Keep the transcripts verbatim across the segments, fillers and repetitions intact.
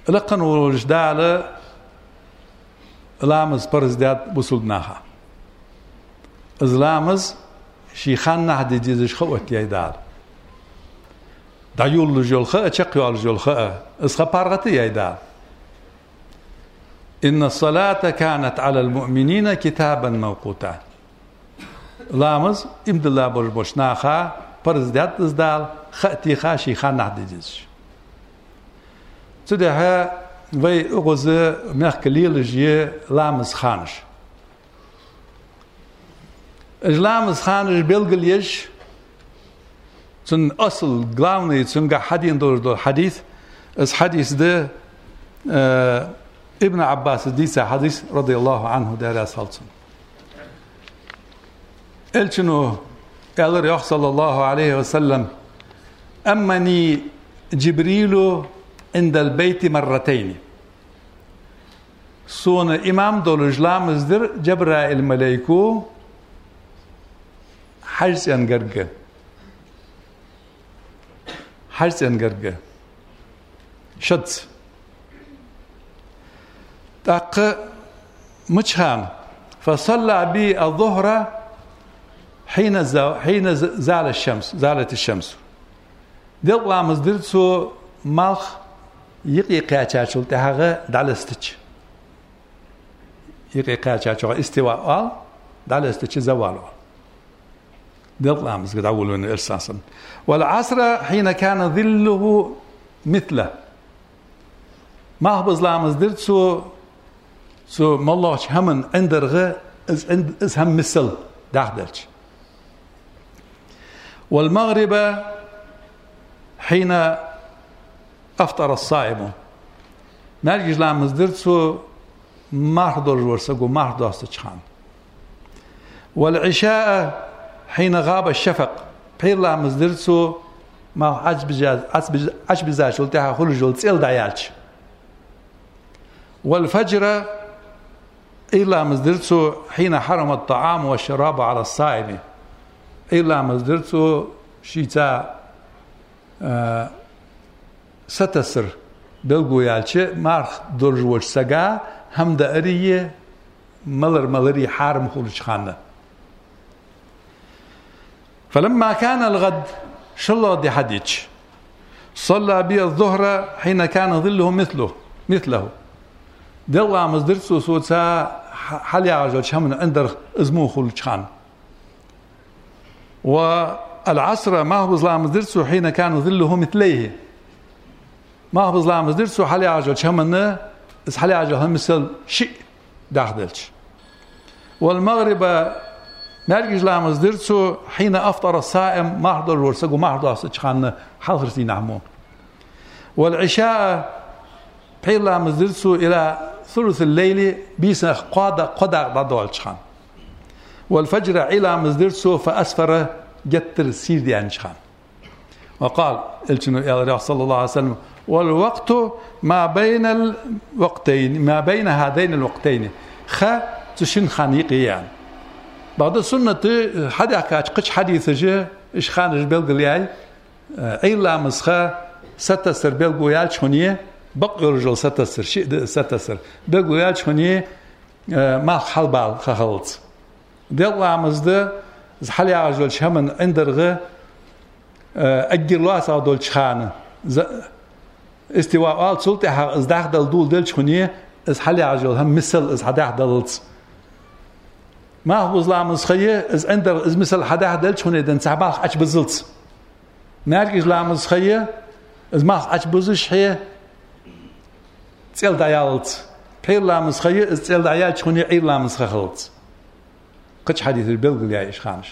لقن وجدال لامز برزداد وصلناها إزلامز شيخان نهدي جيزش خوت يدار دايول الجلخاء تشقيوا الجلخاء اسخبارغتي يدار إن الصلاة كانت على المؤمنين كتابا موقوتا لامز إمد الله بربوش ناخا برزداد إزدال خأتي خاشي خان نهدي جيزش تدها وي أغزى مخكليل جي لامز خانش لامز خانش بيلغليش تن أصل غلاوني تنغا حدين دور دور حديث اس حديث ده اه ابن عباس ديسا حديث رضي الله عنه دار صلصن الشنو قال ريح صلى الله عليه وسلم أمني جبريل عند البيت مرتين سون إمام دول جلام ازدر جبرائيل الملائكو حجز ينقرق حجز ينقرق شدس تاق مجهان فصلى بي الظهر حين حين زال الشمس زالت الشمس دل لام ازدر سو مالخ يقي قاچاچول تهغه دالستچ يقي قاچاچو استواء دالستچ زوال دل لامز قد اولون ارساسا والعصر حين كان ظله مثله ما هو بزلامز درت سو سو مالوش همن اندرغه از از هم مثل داخدلش والمغرب حين أفطر الصائم نرجع لامز درسو ماردور ورسقو ماردور استشخان والعشاء حين غاب الشفق بير لامز درسو ما عجب جاز عجب زاش قلتها خلجول تسيل دايالش والفجر إلا مزدرتو حين حرم الطعام والشراب على الصائم إلا مزدرتو شيتا آه ستسر بلغو يالچه مارخ درجوش سگا هم دا اريه ملر ملري حارم خلج خانه فلما كان الغد شلو دي حديث صلى بي الظهر حين كان ظله مثله مثله دل مزدرسو سوتا حالي عجل شمن اندر ازمو خلج خان والعصر ما هو ظلام مزدرسو حين كان ظله مثليه ما هو ظلام مزدرسو حالي عجل شمن از حالي عجل هم مثل شيء داخدلش والمغرب نرجع لامز درسو حين أفطر الصائم ما حضر ورسقو ما حضر سجخان حضرتي نعمون والعشاء حين لامز درسو إلى ثلث الليل بيسن قادة قدر ضدوال شخان والفجر إلى مزدرسو فأسفر جتر سير دي عنشخان وقال الجنو صلى الله عليه وسلم والوقت ما بين الوقتين ما بين هذين الوقتين خ تشن خانيقي يعني بعد السنة حدا كاتش قش حديث جه إيش خانج بلغلياي إلا مسخة ستة بلغويال شونية بق يرجل ستة شيء ستة بلغويال شونية ما حلبال خالص دل عمزده زحلي عجل شمن عندرغه أجرلاس عدول شخانة استواء آل سلطة إز داخل دول دل شونية إز حلي عجل هم مثل إز حداخ دلت ما هو ظلام مسخية إز عندر إز مثل حداخ دل شونية دن سحباخ أش بزلت نارك ظلام مسخية إز ماخ أش بزش هي تسيل دايالت بير لا مسخية إز تسيل دايالت شونية إير لا مسخيلت قدش حديث البلغ يا إيش خانش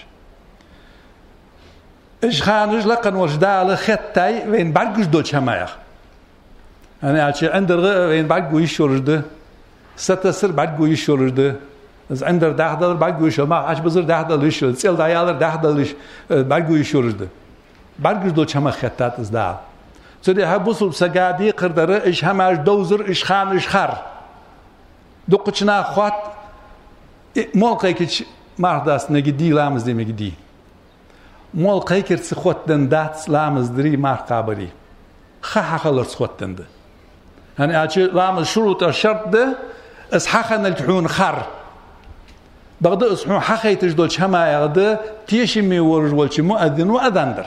إيش خانش لقن وجدال خطاي وين بعرقش دول شمايخ أنا عشان عندر وين بعرقو يشورده ستسر بعرقو يشورده إذا عندر داخل بعرقو يشور ما عش بزر داخل يشور تسيل دايالر داخل يش بعرقو يشورده بعرقش دول شمايخ خطات إزدال سودي هبوسل سجادي قدر إيش هماش دوزر إيش خان إيش خار دقتنا خوات مول كيكش مارداس نجدي لامز دي مجدي مول كيكر سخوت دن دات لامز دري مار قابري خا خلر سخوت دن ده هني أشي لام الشروط الشرط ده إسحاقنا التحون خر بعد إسحون حقي تجدول شما يغد تيشمي ورجول مؤذن وأذندر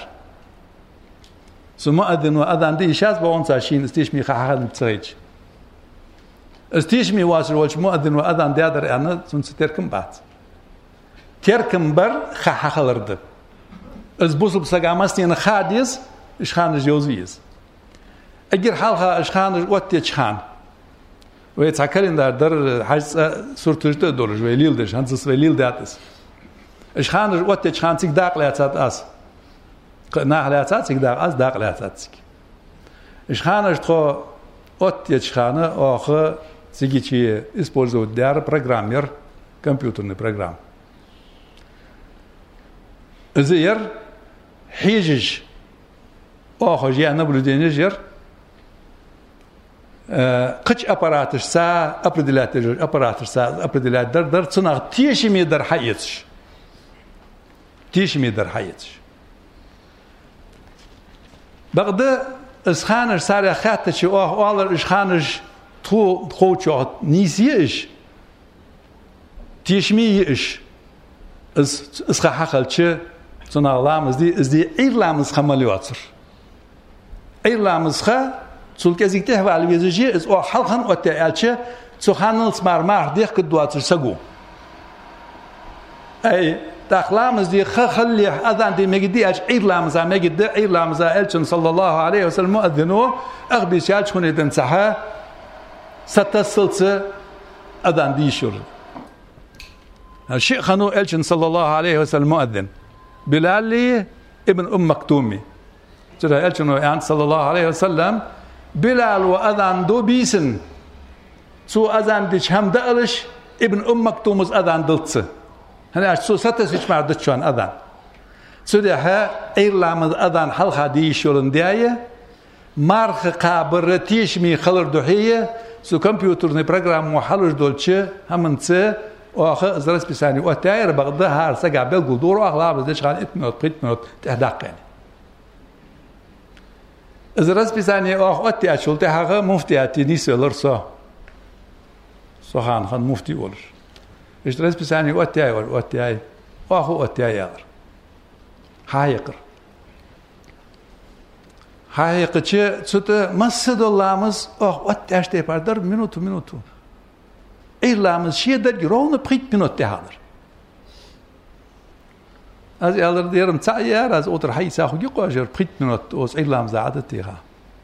سو مؤذن وأذن دي شاز بونسا شين استيشمي خاخد بتسريج استيشمي واصل والش مؤذن وأذن ديادر أنا سنس تركم بات تركم بر خاخلرد از بوسل بسقامستين خاديس إش خان جوزيس أجر حالها إش خان وقت خان ويتذكرين در در حاج سورتجت دورج ويليل دش هنس ويليل داتس إش خان وقت خان تيك داق لاتات أس ناه لاتات تيك داق أس داق لاتات إش خان إش تخو وقت خان آخر تيجي شيء использовать در программер компьютерный программ زير حيجج آخر جي أنا بلودين جير قش أباراتش سا أبردلات جور أباراتش سا أبردلات در در صنع تيش مي در حياتش تيش مي در حياتش بعد إسخانش ساري خاتش أو أولر إسخانش تو خوتش نيسيش تيش مي إش إس إسخا حقلش صنع لامز دي إز دي إير لامز خماليواتر إير لامز خا سولك أزيك تهوى على الوزجي إز أو حلقن وتعالش سخانلس مرمار ديك كدواتر سجو أي تخلامز دي خ خلي أذان دي مجدي أش إير لامز مجد إير لامز ألشن صلى الله عليه وسلم مؤذنه أغبي شالش كون يدن صحة ستسلس أذان دي شر الشيخ خنو ألشن صلى الله عليه وسلم مؤذن بلال ابن أم مكتومي ترى ألشن يعني صلى الله عليه وسلم بلال وأذان دو بيسن سو أذان ديش هم دقلش ابن أم مكتومز أذان دلتس هنا سو ستس فيش معدت شان أذان سو ده ها إيرلامز أذان حلقة دي شولن داية مارخ قابر تيش مي خلر دوحية سو كمبيوتر ني برنامج وحلوش دولتش همنتس وآخر زرس بساني وتاير بغدا هار سجع بلقول دور وأغلب زيش خان إتمنوت بيتمنوت تهداق يعني زرس بساني آخ أتي أشول تهاجا مفتي أتي نيسلر صا صهان خان مفتي أول إيش زرس بساني أتي أي أول أتي أي آخو أتي أي أول هايقر هايقر شيء سوته مسد الله مس آخ أتي أشتى بردر منوتو منوتو إيرلامز شيء در جرون بخيت منوت تهادر از يالر ديرم تعيار از أوتر حي ساخو يقاجر بخيت منوت أوس إيرلامز عادت تيها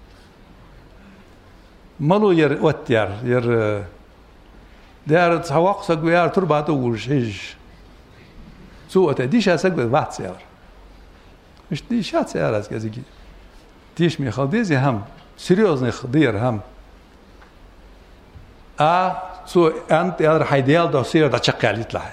ملو ير وتيار ير دار تحوق سجويار ترباتو ورشيج سو أتديش أسجل بعد سيار مش ديش هات سيار از كذي ديش مي خديزي هم سيريوزني خدير هم آ سو أنت يا حيديال ده سير ده شقي عليه طلع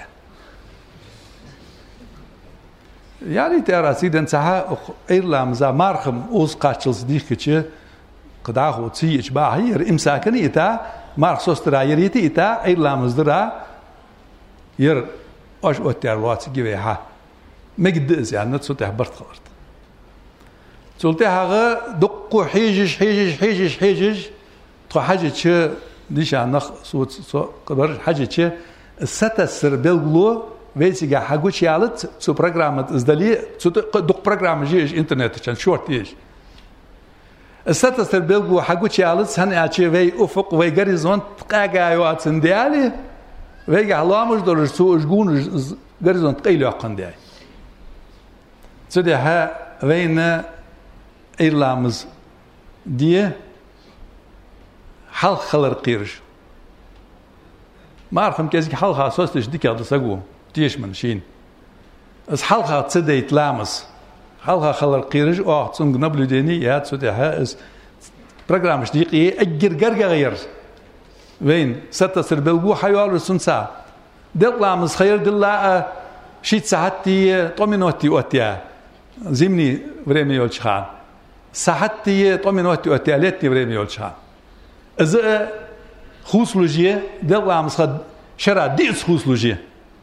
يعني ترى سيدنا سها إيرلام زا مارخم أوس قاتشلز ديك كتير قداه وتسي إجباه هي إمساكني إتا مارخصوص ترى يريتي إتا إيرلام زدرا ير أش أتيار واتس جيبها مجد يعني نتصل حبرت خبرت سولتها غا دقو حيجش حيجش حيجش حيجش تخو حاجة شو ديش عنخ صوت صو قدر حاجة شيء ستسر بلغلو ويسيجا حاجوش يالت سو برنامج إزدالي سو دق برنامج جيش إنترنت عشان شورت يش ستسر بلغلو حاجوش يالت هن أشي وي أفق وي غريزون تقاعا يوات سنديالي وي علامش دور سو جون غريزون تقيلو قنداي سدي ها وين إيرلامز دي حل خلر قيرش ما أعرفهم كذا حل خاصوستش ديك هذا سقوم تيش من شين بس حل خا تصدق يتلامس حل خا خلر قيرش أو تصنع نبلو ديني يا تصدقها إس برنامج دقيقة أجر جرجع غير وين ستة سربلجو حيوان رسنسا دل لامس خير دل لا شيت ساعتي طمنوتي وتيا زمني بريمي يولشان ساعتي طمنوتي وتيا لتي بريمي يولشان إذا خوصلوجية دل لامس خد شرع ديس خوصلوجية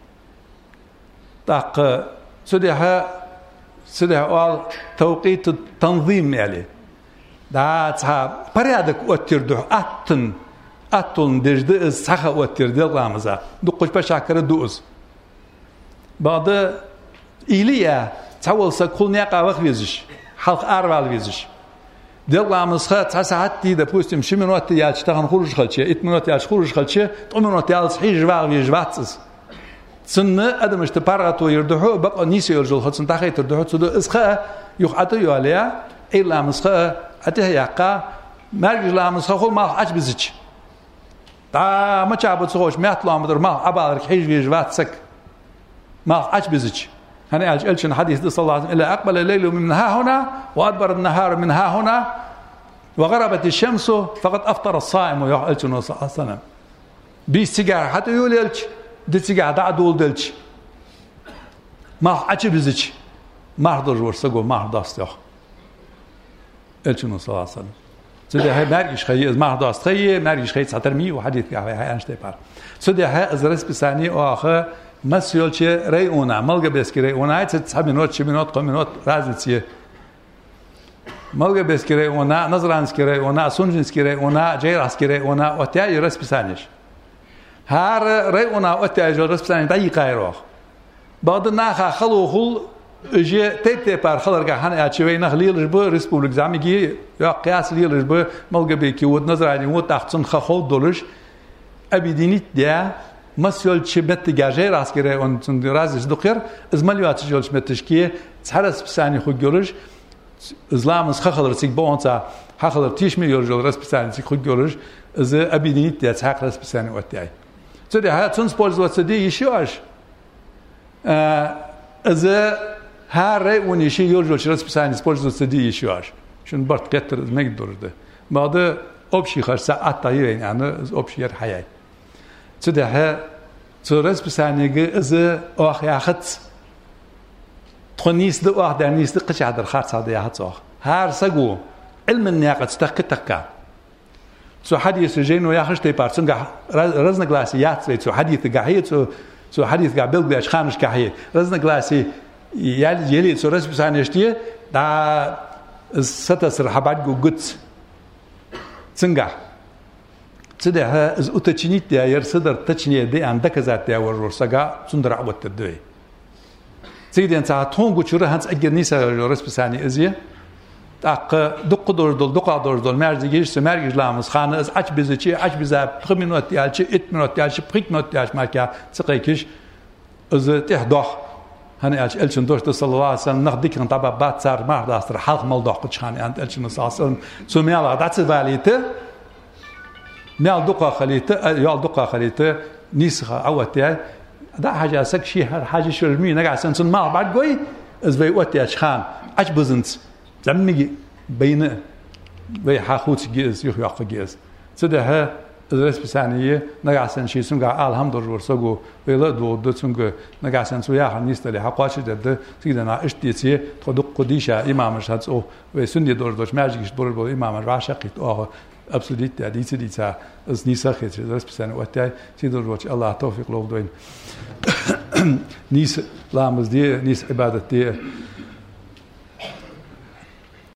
تاق سدها سدها قال توقيت التنظيم يعني دا تصها بريادك وتردو أتن أتون دجد إز صخا وتردو غامزا دقوش بشاكر دوز بعد إيليا تقول سكول نيقا وقت ويزش حلق أروال ويزش دل غامزها تسعة دي دبوستم شو منوت يالش تاخن خروج خلشة إت منوت يالش خروج خلشة تقوم منوت يالش حيج جوال ويجواتس سنة أدم اشتبارات ويردحو بقى نيسي يرجل خلصن تاخي تردحو تسدو إسخاء يخطو ياليا إلا مسخاء أتيه يقا مرجع لامسخاء خل ما عج بزج تا ما تعبت سوش ما يطلع مدر ما عبالك حيج ويجواتسك ما عج بزج هنا أجل ألشن حديث صلى الله عليه وسلم إلا أقبل الليل من ها هنا وأدبر النهار من ها هنا وغربت الشمس فقد أفطر الصائم ويألشن صلى الله عليه وسلم بيستجار حتى يقول ألش دتجار دعدول دلش ما عجب زج ما حضر ورسقو ما حضاستيخ ألشن صلى الله عليه وسلم سيدي هاي مرجش خي ما حضاست خي مرجش خي تسعترمي وحديث هاي هاي أنشتي بار سيدي هاي أزرس بساني وآخر مسيول شيء رأيونا ملقى بسكي رأيونا هاي تسحب منوت شيء منوت قم منوت رازتيه ملقى بسكي رأيونا نظرانسكي رأيونا سونجنسكي رأيونا جيراسكي رأيونا وتاعي رأس بسانيش هار رأيونا وتاعي رأس بسانيش دقيقة يروح بعد الناخا خلو خل اجي تيتي بار خلرقا هنا اتشوي نخليل رجبه ريسبوبليك زعمي يا قياس ليل رجبه ملقى بيكي ود نظراني ود احسن خخول دولش ابي دينيت ده مسيول شبت جاجي راسكري اون تند رازش دقير از مليوات جول شمتشكي تحرس بساني خو جورج اسلام خخلر سيك بونتا خخلر تيش مليون جول راس بساني سيك خو جورج از ابي دينيت ده تحق راس بساني وتاعي تدي ها تنس بولز وتدي يشوش از هاري ونيشي يورجول راس بساني بولز وتدي يشوش شن برت كتر ما يقدر ده بعد اوبشي خرج ساعات طايرين يعني اوبشي الحياه تدي ها تورس بسانيجي از اخ ياخت تخنيس دو اخ دانيس دقش هذا الخاص هذا ياخت اخ هار سقو علم الناقه تستكتك سو حديث جينو ياخش تي بارسن رزنا غلاسي يات سو حديث قاهي سو سو حديث قابل باش خامش قاهي رزنا غلاسي يال يلي سو رس بسانيشتي دا ستسر حبات جو غوت تنجا تدي ها از أتشنيت يا يرصدر تشنيه دي عندك ذات يا ورورسجا صندر عبوت الدوي سيدي أنت هتون قشرة هنس أجر نيسا جورس بساني أزيه تاق دق دور دول دق دور دول مرجيش سمرجيش لامس خانة از عش بزشي عش بزا بخمينوت يالش إت منوت يالش بخيكنوت يالش ماكيا سقيكش از تهدخ هني أش إلشن دوشت صلى الله عليه وسلم نخديك عن طبعا بعد صار ما هذا أصلا حلق ملدق قشخاني عند إلشن صلى الله عليه وسلم سميالا دعت فاليته نال دقة خليته يال دقة خليته نيسخة عوتها دا حاجة سك شيء حاجة شرمي نقع سنسن ما بعد قوي إز في وقت أشخان أش بزنت زمني بين في حاخوت جيز يخ يق جيز سدها إذا بسانية نقع سن شيء سنقع الحمد لله ورسقو ولا دو دو سنقع نقع سن سويا نيست اللي حقاش جد سيدنا اشتيتي تدق قديشة إمام شهادس أو وسندي دور دوش ماجيش دور بول إمام راشقيت أو absolut der diese dieser ist nie Sache das ist eine Urteil sie dort Allah توفيق لو دوين نيس لامز دي نيس عبادة دي